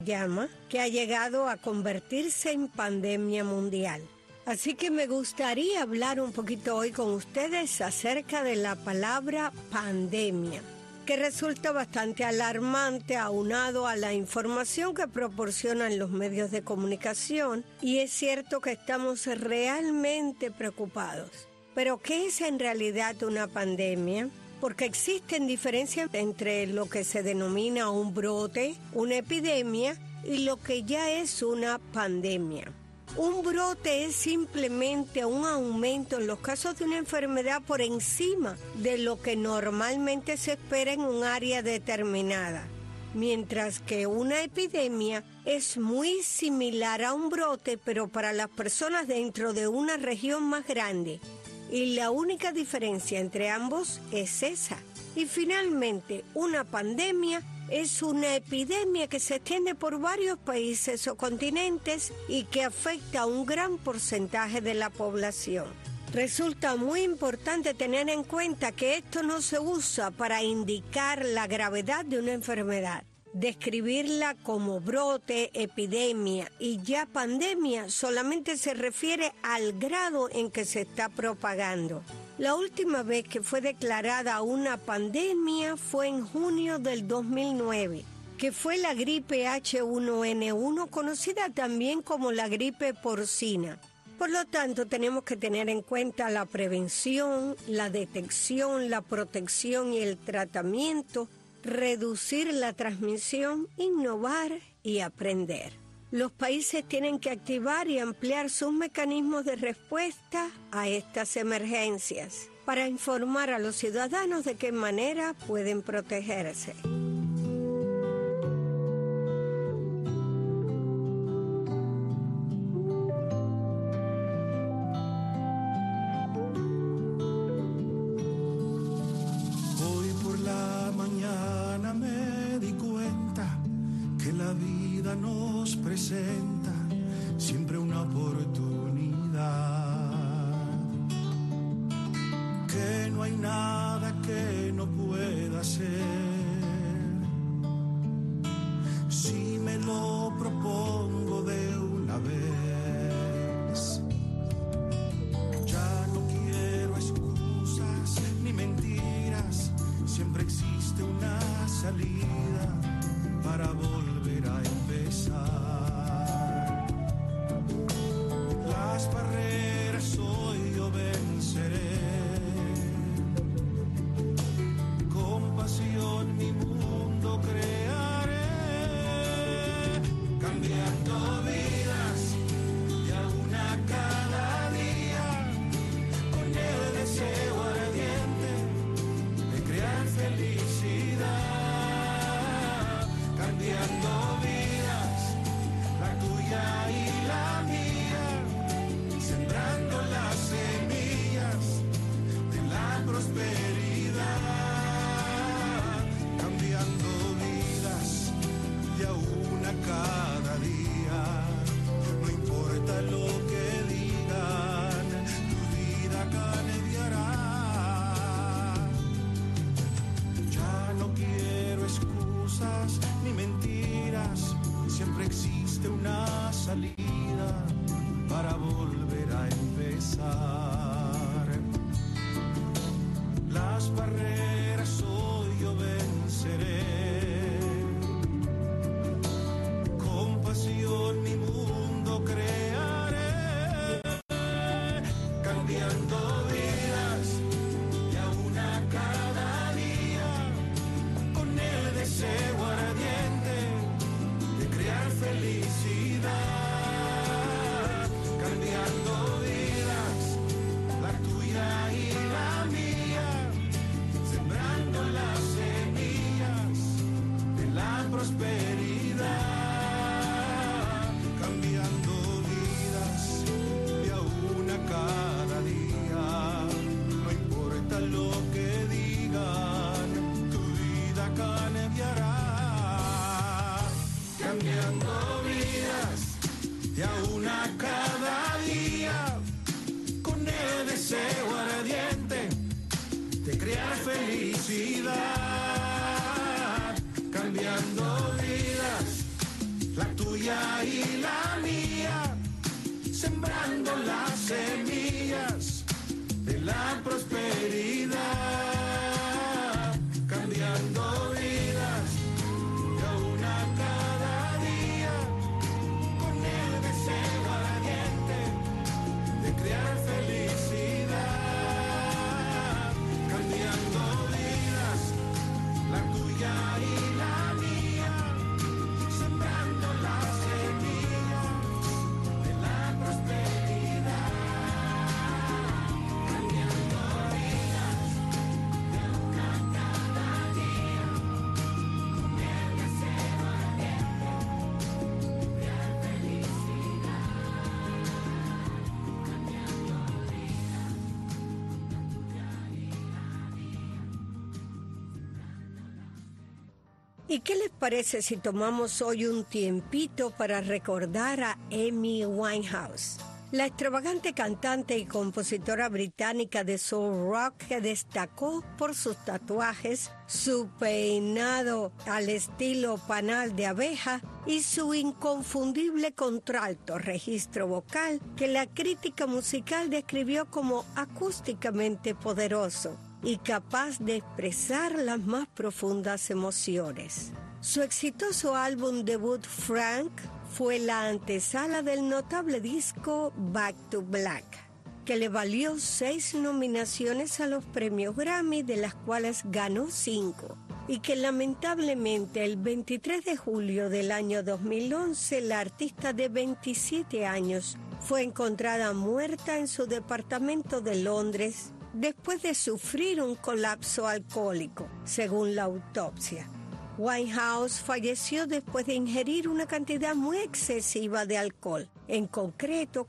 llama, que ha llegado a convertirse en pandemia mundial. Así que me gustaría hablar un poquito hoy con ustedes acerca de la palabra pandemia, que resulta bastante alarmante aunado a la información que proporcionan los medios de comunicación, y es cierto que estamos realmente preocupados. Pero ¿qué es en realidad una pandemia? Porque existen diferencias entre lo que se denomina un brote, una epidemia, y lo que ya es una pandemia. Un brote es simplemente un aumento en los casos de una enfermedad por encima de lo que normalmente se espera en un área determinada, mientras que una epidemia es muy similar a un brote, pero para las personas dentro de una región más grande. Y la única diferencia entre ambos es esa. Y finalmente, una pandemia es una epidemia que se extiende por varios países o continentes y que afecta a un gran porcentaje de la población. Resulta muy importante tener en cuenta que esto no se usa para indicar la gravedad de una enfermedad. Describirla como brote, epidemia y ya pandemia solamente se refiere al grado en que se está propagando. La última vez que fue declarada una pandemia fue en junio del 2009, que fue la gripe H1N1, conocida también como la gripe porcina. Por lo tanto, tenemos que tener en cuenta la prevención, la detección, la protección y el tratamiento, reducir la transmisión, innovar y aprender. Los países tienen que activar y ampliar sus mecanismos de respuesta a estas emergencias para informar a los ciudadanos de qué manera pueden protegerse. Nos presenta siempre una oportunidad, que no hay nada que no pueda hacer si me lo propongo de una vez. Ya no quiero excusas ni mentiras, siempre existe una salida para volver a empezar. Las barreras hoy yo venceré, con pasión mi mundo crearé, cambiando vidas de a una cada día, con el deseo ardiente de crear felicidad, cambiando vidas, la tuya y la mía, sembrando las semillas de la prosperidad, cambiando vidas de a una cada día, no importa lo que digan, tu vida cambiará. Ya no quiero excusas ni mentiras, siempre existe una salida para volver a empezar. Las barreras hoy yo venceré, con pasión mi mundo crearé, cambiando vidas de a una cada día, con el deseo ardiente de crear felicidad, cambiando vidas, la tuya y la mía, sembrando las semillas de la prosperidad, cambiando vidas de a una cada día, no importa lo que digan, tu vida cambiará, cambiando vidas de a una cada día, con el deseo ardiente de crear felicidad, cambiando vidas, la tuya y la mía, sembrando las semillas de la prosperidad, cambiando vidas de una cada día, con el deseo ardiente de crear felicidad, cambiando vidas, la tuya y la mía, sembrando las semillas de la prosperidad, cambiando vidas de una cada día, con el deseo ardiente de crear felicidad, cambiando vidas, la tuya y la mía. ¿Y qué les parece si tomamos hoy un tiempito para recordar a Amy Winehouse? La extravagante cantante y compositora británica de soul rock que destacó por sus tatuajes, su peinado al estilo panal de abeja y su inconfundible contralto registro vocal que la crítica musical describió como acústicamente poderoso y capaz de expresar las más profundas emociones. Su exitoso álbum debut Frank fue la antesala del notable disco Back to Black, que le valió 6 nominaciones a los premios Grammy, de las cuales ganó 5, y que lamentablemente el 23 de julio del año 2011 la artista de 27 años fue encontrada muerta en su departamento de Londres después de sufrir un colapso alcohólico, según la autopsia. Winehouse falleció después de ingerir una cantidad muy excesiva de alcohol, en concreto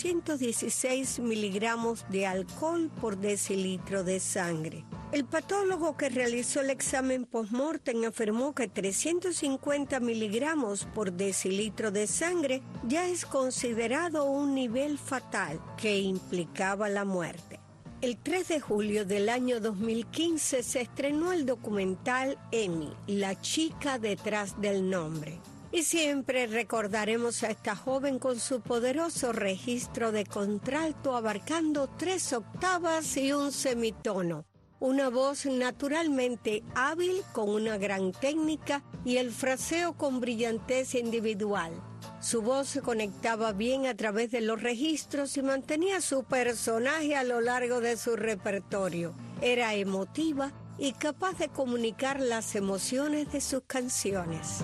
416 miligramos de alcohol por decilitro de sangre. El patólogo que realizó el examen post-mortem afirmó que 350 miligramos por decilitro de sangre ya es considerado un nivel fatal que implicaba la muerte. El 3 de julio del año 2015 se estrenó el documental Amy, la chica detrás del nombre. Y siempre recordaremos a esta joven con su poderoso registro de contralto abarcando 3 octavas y un semitono. Una voz naturalmente hábil con una gran técnica y el fraseo con brillantez individual. Su voz se conectaba bien a través de los registros y mantenía su personaje a lo largo de su repertorio. Era emotiva y capaz de comunicar las emociones de sus canciones.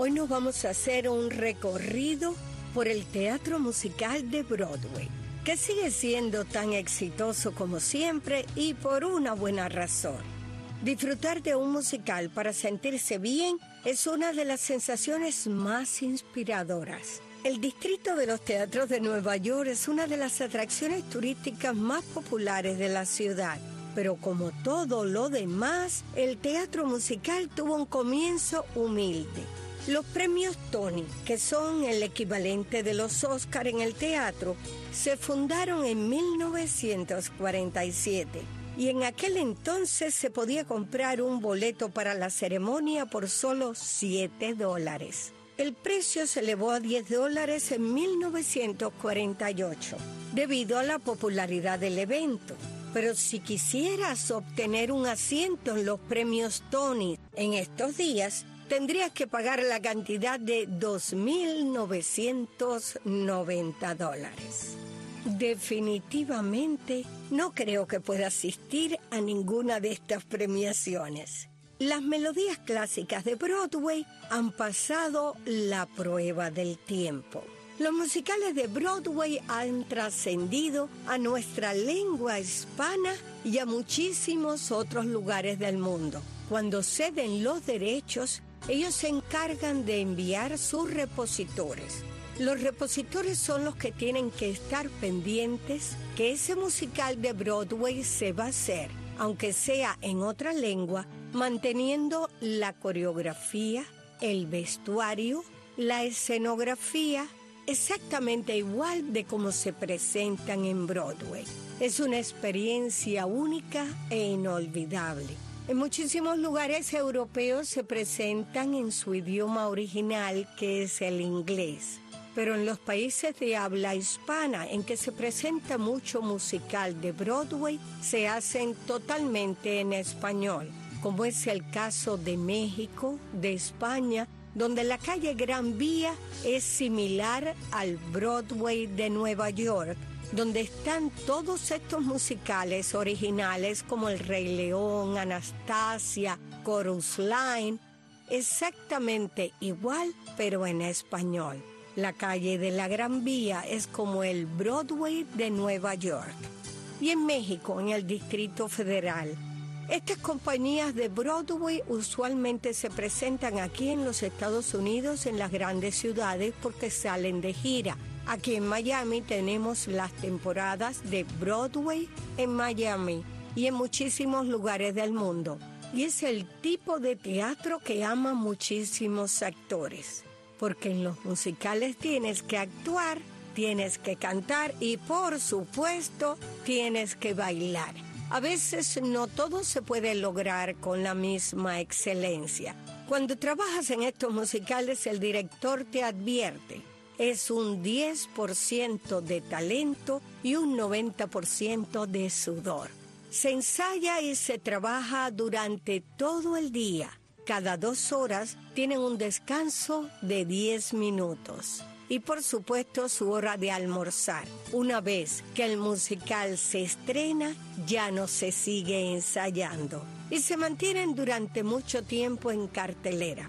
Hoy nos vamos a hacer un recorrido por el teatro musical de Broadway, que sigue siendo tan exitoso como siempre y por una buena razón. Disfrutar de un musical para sentirse bien es una de las sensaciones más inspiradoras. El distrito de los teatros de Nueva York es una de las atracciones turísticas más populares de la ciudad. Pero como todo lo demás, el teatro musical tuvo un comienzo humilde. Los premios Tony, que son el equivalente de los Oscar en el teatro, se fundaron en 1947 y en aquel entonces se podía comprar un boleto para la ceremonia por solo $7. El precio se elevó a $10 en 1948 debido a la popularidad del evento. Pero si quisieras obtener un asiento en los premios Tony en estos días, tendrías que pagar la cantidad de $2,990. Definitivamente no creo que pueda asistir a ninguna de estas premiaciones. Las melodías clásicas de Broadway han pasado la prueba del tiempo. Los musicales de Broadway han trascendido a nuestra lengua hispana y a muchísimos otros lugares del mundo. Cuando ceden los derechos, ellos se encargan de enviar sus repositores. Los repositores son los que tienen que estar pendientes que ese musical de Broadway se va a hacer, aunque sea en otra lengua, manteniendo la coreografía, el vestuario, la escenografía, exactamente igual de como se presentan en Broadway. Es una experiencia única e inolvidable. En muchísimos lugares europeos se presentan en su idioma original, que es el inglés. Pero en los países de habla hispana, en que se presenta mucho musical de Broadway, se hacen totalmente en español, como es el caso de México, de España, donde la calle Gran Vía es similar al Broadway de Nueva York, donde están todos estos musicales originales como El Rey León, Anastasia, Chorus Line, exactamente igual, pero en español. La calle de la Gran Vía es como el Broadway de Nueva York. Y en México, en el Distrito Federal, estas compañías de Broadway usualmente se presentan aquí en los Estados Unidos, en las grandes ciudades, porque salen de gira. Aquí en Miami tenemos las temporadas de Broadway en Miami y en muchísimos lugares del mundo. Y es el tipo de teatro que aman muchísimos actores, porque en los musicales tienes que actuar, tienes que cantar y, por supuesto, tienes que bailar. A veces no todo se puede lograr con la misma excelencia. Cuando trabajas en estos musicales, el director te advierte: es un 10% de talento y un 90% de sudor. Se ensaya y se trabaja durante todo el día. Cada 2 horas tienen un descanso de 10 minutos. Y por supuesto su hora de almorzar. Una vez que el musical se estrena, ya no se sigue ensayando. Y se mantienen durante mucho tiempo en cartelera.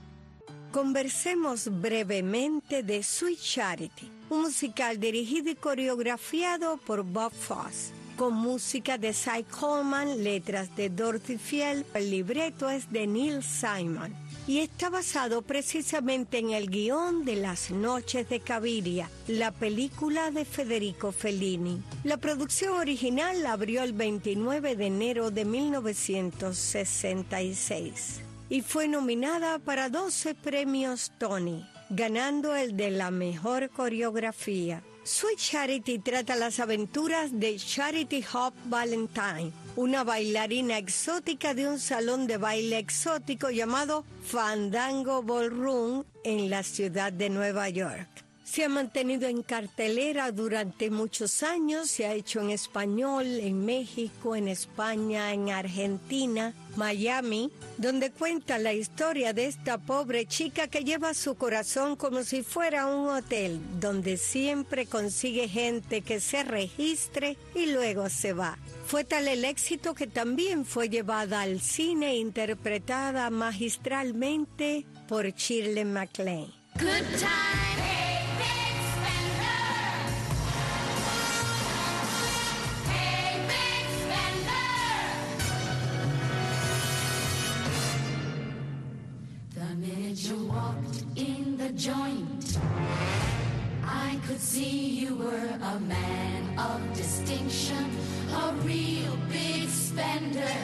Conversemos brevemente de Sweet Charity, un musical dirigido y coreografiado por Bob Fosse, con música de Cy Coleman, letras de Dorothy Field, el libreto es de Neil Simon y está basado precisamente en el guión de Las Noches de Cabiria, la película de Federico Fellini. La producción original abrió el 29 de enero de 1966 y fue nominada para 12 premios Tony, ganando el de la mejor coreografía. Sweet Charity trata las aventuras de Charity Hope Valentine, una bailarina exótica de un salón de baile exótico llamado Fandango Ballroom en la ciudad de Nueva York. Se ha mantenido en cartelera durante muchos años, se ha hecho en español, en México, en España, en Argentina, Miami, donde cuenta la historia de esta pobre chica que lleva su corazón como si fuera un hotel, donde siempre consigue gente que se registre y luego se va. Fue tal el éxito que también fue llevada al cine e interpretada magistralmente por Shirley MacLaine. Good time, hey, big spender. Hey, big spender. The minute you walked in the joint, I could see you were a man of distinction, a real big spender.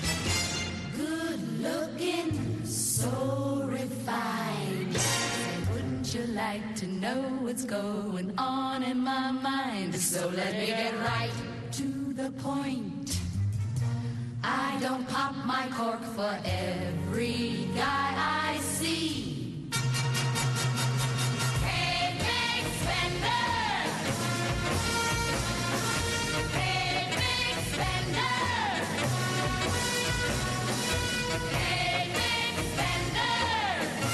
Good looking, so refined. Wouldn't you like to know what's going on in my mind? So let me get right to the point. I don't pop my cork for every guy I see. Hey, big spender. Hey, big spender. Hey, big spender.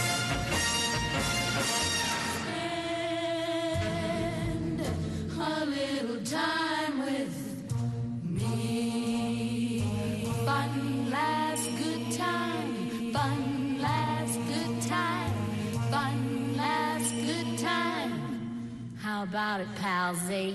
Spend a little time with me. Fun last good time. Fun last good time. Fun last good time. How about it, palsy?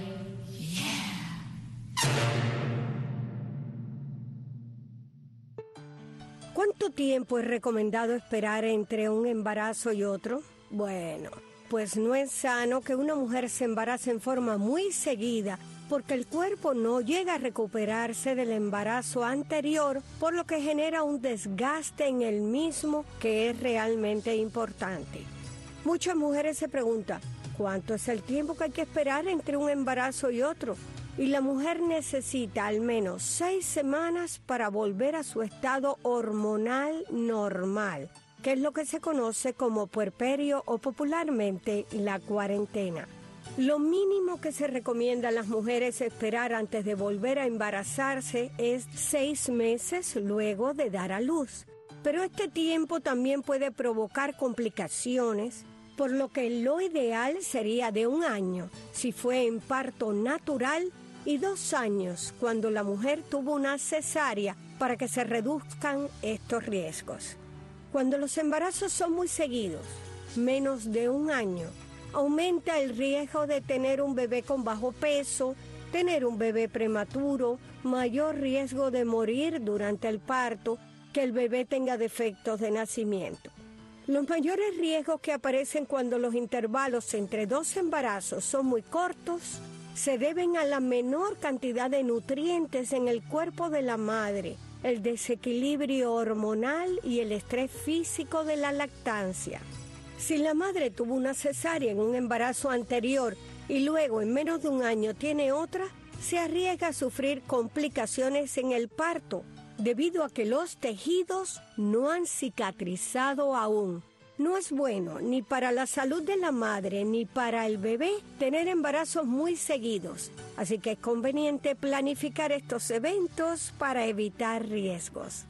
¿Cuánto tiempo es recomendado esperar entre un embarazo y otro? Bueno, pues no es sano que una mujer se embarace en forma muy seguida, porque el cuerpo no llega a recuperarse del embarazo anterior, por lo que genera un desgaste en el mismo que es realmente importante. Muchas mujeres se preguntan, ¿cuánto es el tiempo que hay que esperar entre un embarazo y otro? Y la mujer necesita al menos 6 semanas para volver a su estado hormonal normal, que es lo que se conoce como puerperio o popularmente la cuarentena. Lo mínimo que se recomienda a las mujeres esperar antes de volver a embarazarse es 6 meses luego de dar a luz. Pero este tiempo también puede provocar complicaciones, por lo que lo ideal sería de 1 año si fue en parto natural y 2 años cuando la mujer tuvo una cesárea para que se reduzcan estos riesgos. Cuando los embarazos son muy seguidos, menos de 1 año, aumenta el riesgo de tener un bebé con bajo peso, tener un bebé prematuro, mayor riesgo de morir durante el parto, que el bebé tenga defectos de nacimiento. Los mayores riesgos que aparecen cuando los intervalos entre 2 embarazos son muy cortos se deben a la menor cantidad de nutrientes en el cuerpo de la madre, el desequilibrio hormonal y el estrés físico de la lactancia. Si la madre tuvo una cesárea en un embarazo anterior y luego en menos de 1 año tiene otra, se arriesga a sufrir complicaciones en el parto, debido a que los tejidos no han cicatrizado aún. No es bueno ni para la salud de la madre ni para el bebé tener embarazos muy seguidos, así que es conveniente planificar estos eventos para evitar riesgos.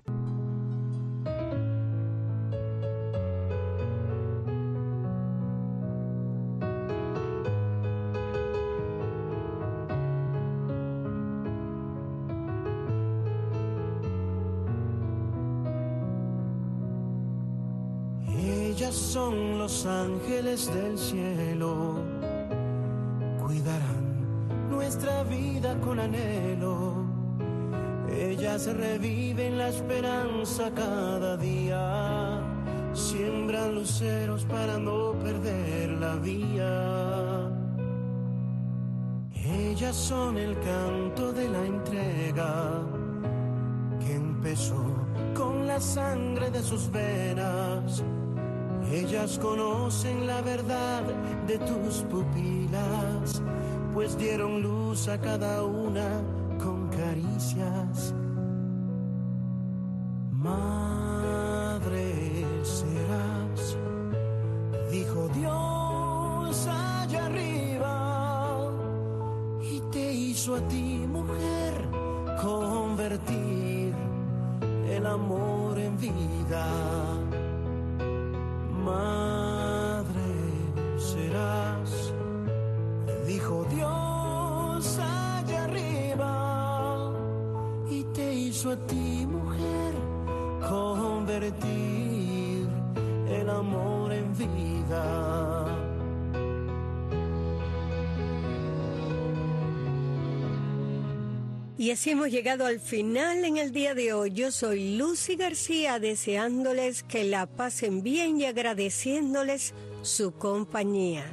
Ellas son los ángeles del cielo, cuidarán nuestra vida con anhelo. Ellas reviven la esperanza cada día, siembran luceros para no perder la vía. Ellas son el canto de la entrega que empezó con la sangre de sus venas. Ellas conocen la verdad de tus pupilas, pues dieron luz a cada una con caricias. Madre serás, dijo Dios hizo a ti, mujer, convertir el amor en vida. Madre serás, dijo Dios allá arriba, y te hizo a ti, mujer, convertir el amor en vida. Y así hemos llegado al final en el día de hoy. Yo soy Lucy García, deseándoles que la pasen bien y agradeciéndoles su compañía.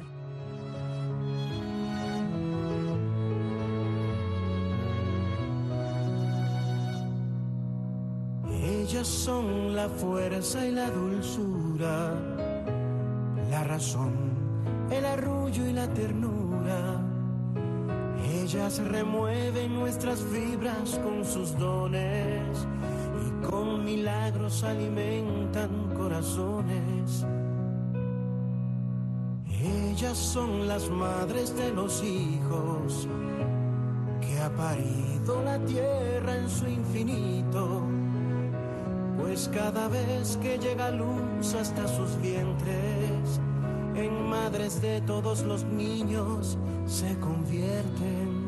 Ellas son la fuerza y la dulzura, la razón, el arrullo y la ternura. Ellas remueven nuestras fibras con sus dones y con milagros alimentan corazones. Ellas son las madres de los hijos que ha parido la tierra en su infinito, pues cada vez que llega luz hasta sus vientres, en madres de todos los niños se convierten.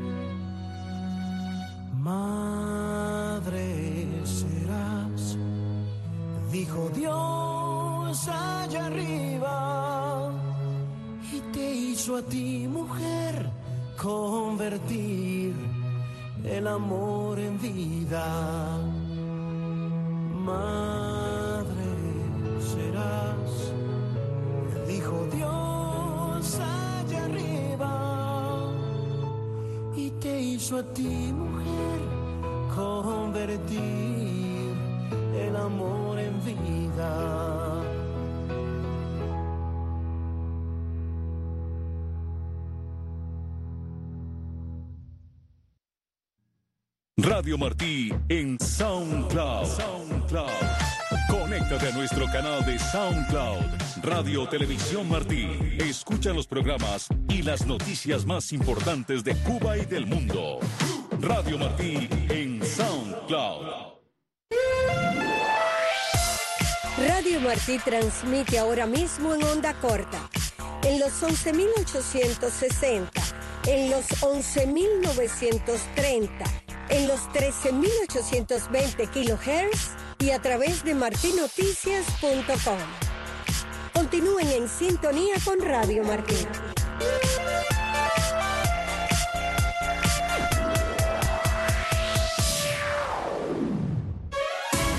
Madre serás, dijo Dios allá arriba, y te hizo a ti, mujer, convertir el amor en vida. Madre serás, dijo Dios allá arriba, y te hizo a ti, mujer, convertir el amor en vida. Radio Martí en SoundCloud. Conéctate a nuestro canal de SoundCloud, Radio Televisión Martí. Escucha los programas y las noticias más importantes de Cuba y del mundo. Radio Martí en SoundCloud. Radio Martí transmite ahora mismo en onda corta, en los 11.860, en los 11.930, en los 13.820 kHz y a través de martinoticias.com. Continúen en sintonía con Radio Martí.